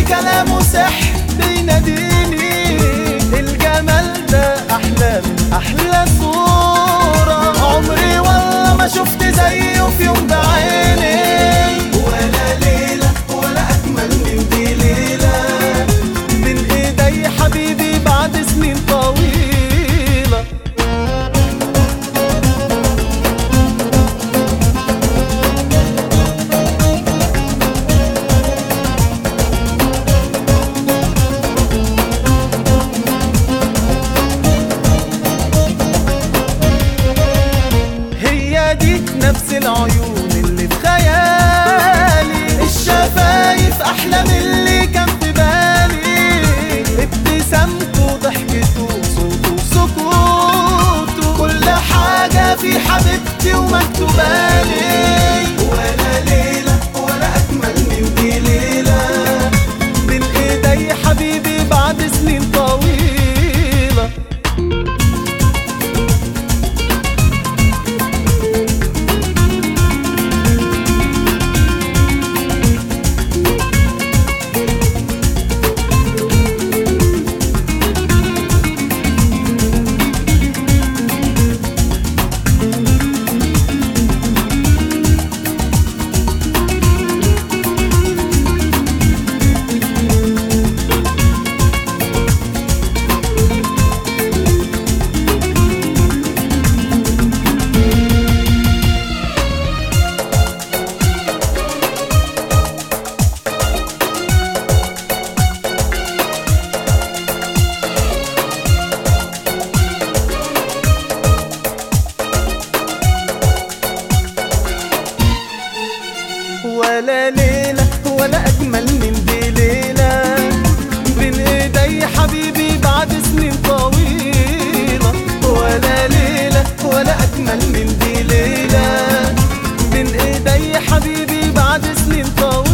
كلامه سحر بيناديني، الجمال ده أحلى من أحلى صورة، عمري والله ما شفت زيه في يوم بعيني، ولا ليلة ولا أجمل من دي ليلة، من إيدي حبيبي بعد سنين طويلة. نفس العيون اللي في خيالي، الشفايف أحلى من اللي كان في بالي، ابتسامته ضحكته صوته سكوته، كل حاجة في حبيبتي ومكتوبالي، ولا ليلة ولا أجمل من دي ليلة، من إيدي حبيبي بعد سنين طويلة. ولا ليلة ولا أجمل من دي ليلة، بين إيدي حبيبي بعد سنين طويلة، ولا ليلة ولا أجمل من دي ليلة، بين إيدي حبيبي بعد سنين طويلة.